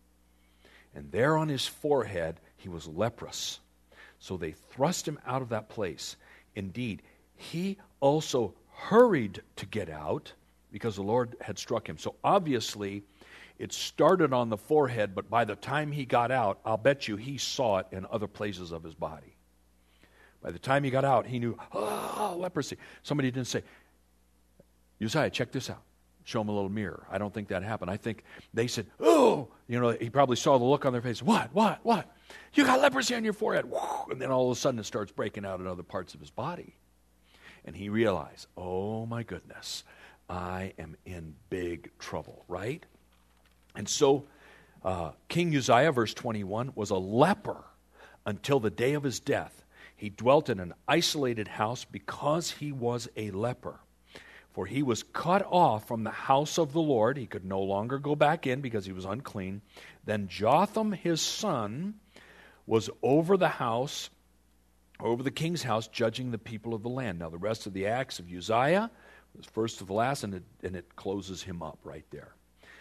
and there on his forehead he was leprous. So they thrust him out of that place. Indeed, he also hurried to get out because the Lord had struck him. So obviously, it started on the forehead, but by the time he got out, I'll bet you he saw it in other places of his body. By the time he got out, he knew, leprosy. Somebody didn't say, "Uzziah, check this out." Show him a little mirror. I don't think that happened. I think they said, "Oh," he probably saw the look on their face. What? You got leprosy on your forehead. And then all of a sudden it starts breaking out in other parts of his body. And he realized, oh my goodness, I am in big trouble, right? And so King Uzziah, verse 21, was a leper until the day of his death. He dwelt in an isolated house because he was a leper. For he was cut off from the house of the Lord. He could no longer go back in because he was unclean. Then Jotham, his son, was over the house, over the king's house, judging the people of the land. Now, the rest of the acts of Uzziah was first to the last, and it closes him up right there.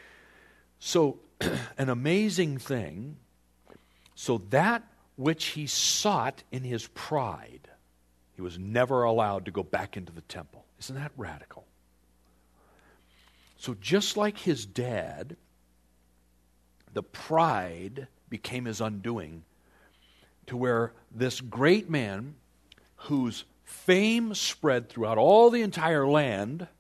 So, an amazing thing. So that which he sought in his pride, he was never allowed to go back into the temple. Isn't that radical? So just like his dad, the pride became his undoing, to where this great man, whose fame spread throughout all the entire land,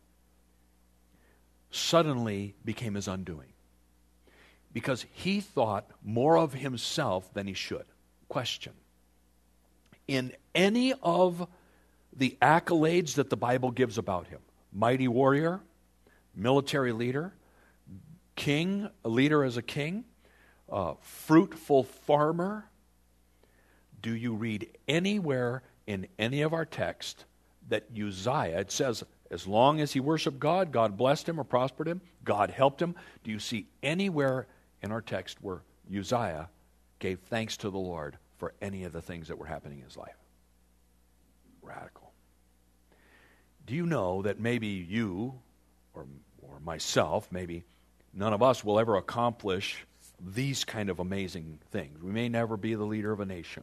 suddenly became his undoing. Because he thought more of himself than he should. Question. In any of the accolades that the Bible gives about him, mighty warrior, military leader, king, a leader as a king, fruitful farmer, do you read anywhere in any of our text that Uzziah, it says, as long as he worshiped God, God blessed him or prospered him, God helped him. Do you see anywhere in our text where Uzziah gave thanks to the Lord for any of the things that were happening in his life? Radical. Do you know that maybe you or myself, maybe none of us will ever accomplish these kind of amazing things? We may never be the leader of a nation.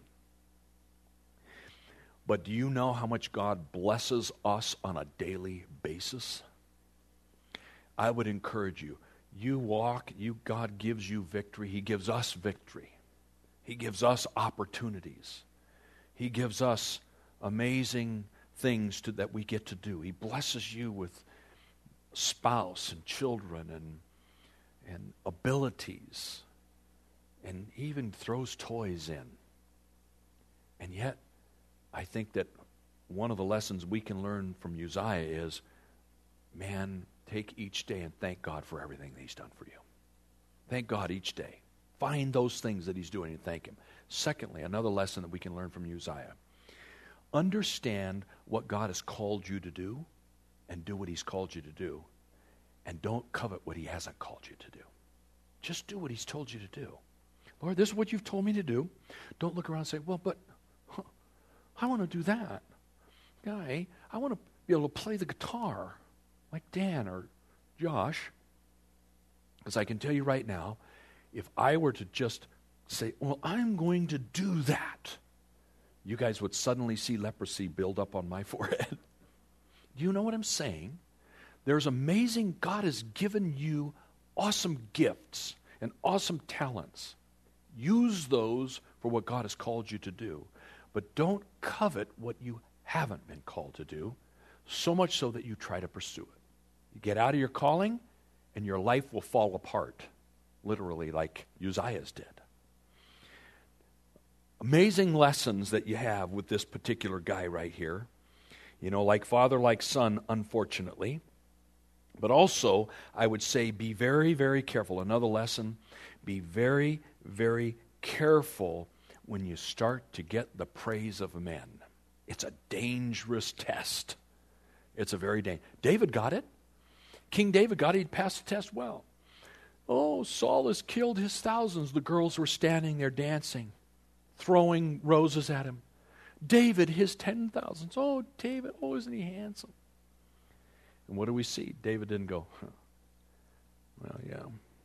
But do you know how much God blesses us on a daily basis? I would encourage you, God gives you victory. He gives us victory. He gives us opportunities. He gives us amazing things that we get to do. He blesses you with spouse and children and abilities, and even throws toys in. And yet, I think that one of the lessons we can learn from Uzziah is, man, take each day and thank God for everything that He's done for you. Thank God each day. Find those things that He's doing and thank Him. Secondly, another lesson that we can learn from Uzziah. Understand what God has called you to do and do what He's called you to do. And don't covet what He hasn't called you to do. Just do what He's told you to do. Lord, this is what you've told me to do. Don't look around and say, well, but I want to do that. Guy, I want to be able to play the guitar like Dan or Josh. Because I can tell you right now, if I were to just say, well, I'm going to do that, you guys would suddenly see leprosy build up on my forehead. Do you know what I'm saying? There's amazing, God has given you awesome gifts and awesome talents. Use those for what God has called you to do. But don't covet what you haven't been called to do, so much so that you try to pursue it. You get out of your calling, and your life will fall apart, literally like Uzziah's did. Amazing lessons that you have with this particular guy right here. You know, like father, like son, unfortunately. But also, I would say, be very, very careful. Another lesson, be very, very careful when you start to get the praise of men. It's a dangerous test. It's a very dangerous. David got it. King David got it. He passed the test well. Oh, Saul has killed his thousands. The girls were standing there dancing, throwing roses at him. David, his 10,000s. Oh, David, oh, isn't he handsome? And what do we see? David didn't go, well, yeah.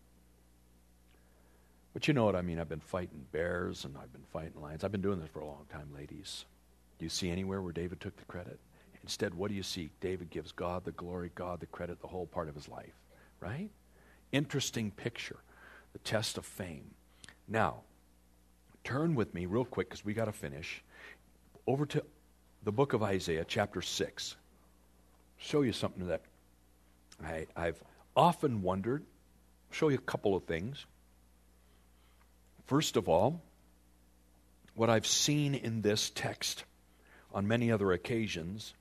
But you know what I mean. I've been fighting bears and I've been fighting lions. I've been doing this for a long time, ladies. Do you see anywhere where David took the credit? Instead, what do you see? David gives God the glory, God the credit, the whole part of his life. Right? Interesting picture. The test of fame. Now, turn with me real quick because we got to finish. Over to the book of Isaiah, chapter 6. Show you something that I've often wondered. Show you a couple of things. First of all, what I've seen in this text on many other occasions,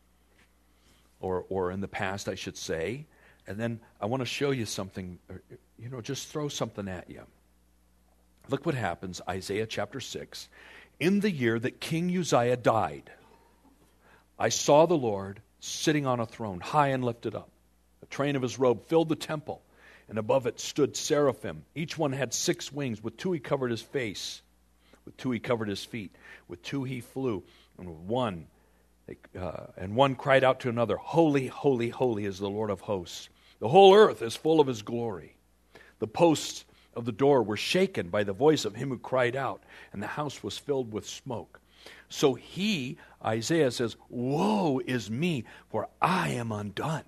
or in the past, I should say, and then I want to show you something, just throw something at you. Look what happens, Isaiah chapter 6. In the year that King Uzziah died, I saw the Lord sitting on a throne, high and lifted up. The train of his robe filled the temple, and above it stood seraphim. Each one had 6 wings. With 2 he covered his face. With 2 he covered his feet. With 2 he flew. And with one cried out to another, Holy, holy, holy is the Lord of hosts. The whole earth is full of his glory. The posts of the door were shaken by the voice of him who cried out, and the house was filled with smoke. So he, Isaiah, says, Woe is me, for I am undone,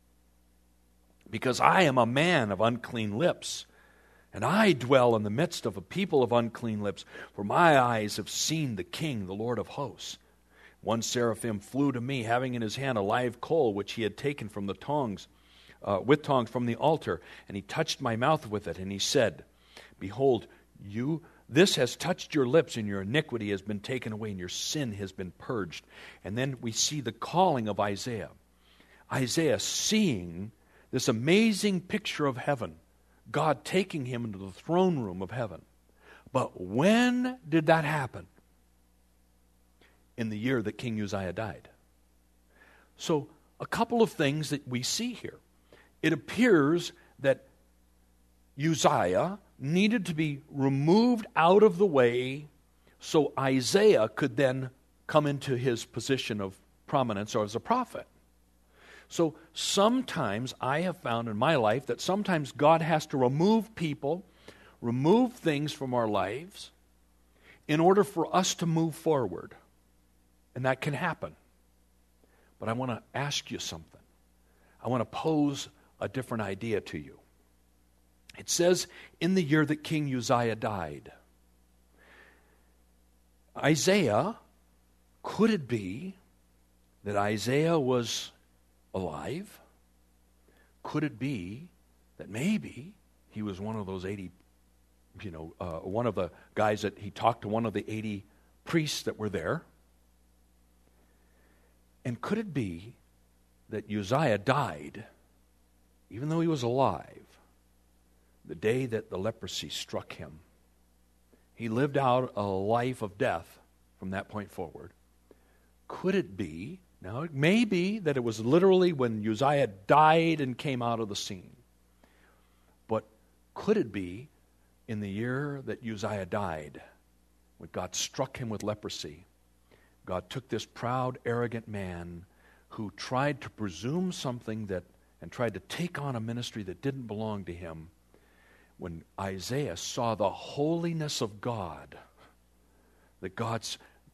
because I am a man of unclean lips, and I dwell in the midst of a people of unclean lips, for my eyes have seen the King, the Lord of hosts. One seraphim flew to me, having in his hand a live coal, which he had taken from the tongs, with tongs from the altar, and he touched my mouth with it, and he said, Behold, this has touched your lips, and your iniquity has been taken away, and your sin has been purged. And then we see the calling of Isaiah. Isaiah seeing this amazing picture of heaven, God taking him into the throne room of heaven. But when did that happen? In the year that King Uzziah died. So, a couple of things that we see here. It appears that Uzziah needed to be removed out of the way so Isaiah could then come into his position of prominence or as a prophet. So sometimes I have found in my life that sometimes God has to remove people, remove things from our lives in order for us to move forward. And that can happen. But I want to ask you something. I want to pose a different idea to you. It says, in the year that King Uzziah died. Isaiah, could it be that Isaiah was alive? Could it be that maybe he was one of those 80, one of the guys that he talked to, one of the 80 priests that were there? And could it be that Uzziah died, even though he was alive, the day that the leprosy struck him? He lived out a life of death from that point forward. Could it be, now it may be that it was literally when Uzziah died and came out of the scene, but could it be in the year that Uzziah died, when God struck him with leprosy, God took this proud, arrogant man who tried to presume something and tried to take on a ministry that didn't belong to him. When Isaiah saw the holiness of God, that God's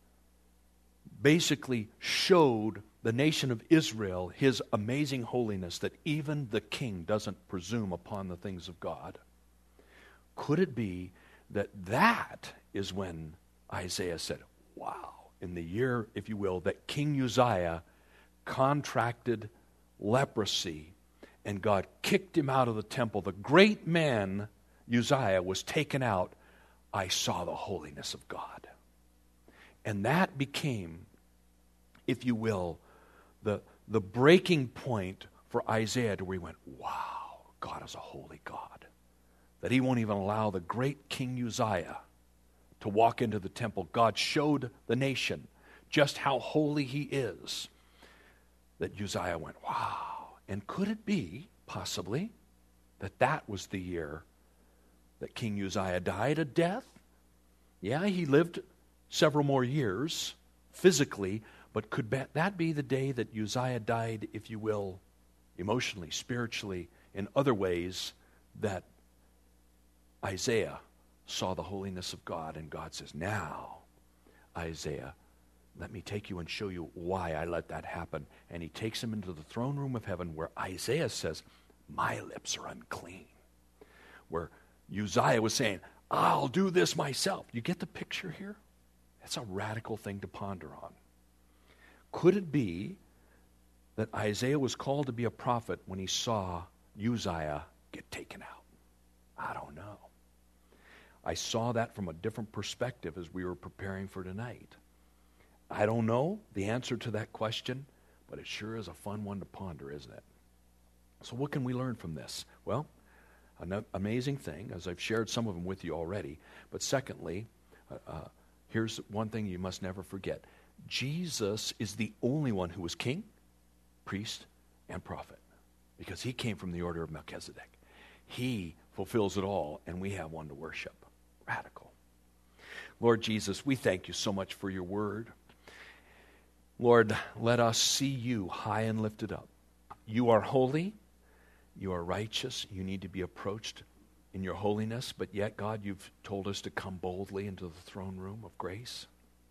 basically showed the nation of Israel his amazing holiness, that even the king doesn't presume upon the things of God. Could it be that is when Isaiah said, wow, in the year, if you will, that King Uzziah contracted leprosy and God kicked him out of the temple, the great man Uzziah was taken out, I saw the holiness of God. And that became, if you will, the breaking point for Isaiah to where he went, wow, God is a holy God. That he won't even allow the great King Uzziah to walk into the temple. God showed the nation just how holy he is. That Uzziah went, wow. And could it be, possibly, that was the year that King Uzziah died a death? Yeah, he lived several more years physically, but could that be the day that Uzziah died, if you will, emotionally, spiritually, in other ways, that Isaiah saw the holiness of God, and God says, now, Isaiah, let me take you and show you why I let that happen. And he takes him into the throne room of heaven where Isaiah says, my lips are unclean. Where Uzziah was saying, I'll do this myself. You get the picture here? That's a radical thing to ponder on. Could it be that Isaiah was called to be a prophet when he saw Uzziah get taken out? I don't know. I saw that from a different perspective as we were preparing for tonight. I don't know the answer to that question, but it sure is a fun one to ponder, isn't it? So what can we learn from this? Well, an amazing thing, as I've shared some of them with you already, but secondly, here's one thing you must never forget. Jesus is the only one who was king, priest, and prophet, because he came from the order of Melchizedek. He fulfills it all, and we have one to worship. Radical. Lord Jesus, we thank you so much for your word. Lord, let us see you high and lifted up. You are holy. You are righteous. You need to be approached in your holiness, but yet, God, you've told us to come boldly into the throne room of grace.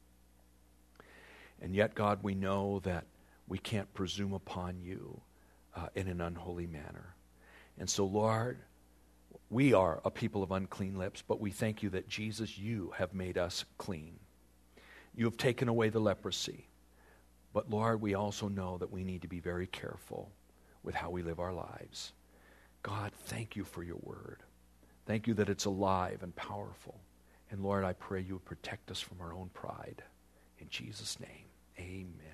And yet, God, we know that we can't presume upon you in an unholy manner. And so, Lord, we are a people of unclean lips, but we thank you that, Jesus, you have made us clean. You have taken away the leprosy. But, Lord, we also know that we need to be very careful with how we live our lives. God, thank you for your word. Thank you that it's alive and powerful. And, Lord, I pray you would protect us from our own pride. In Jesus' name, amen.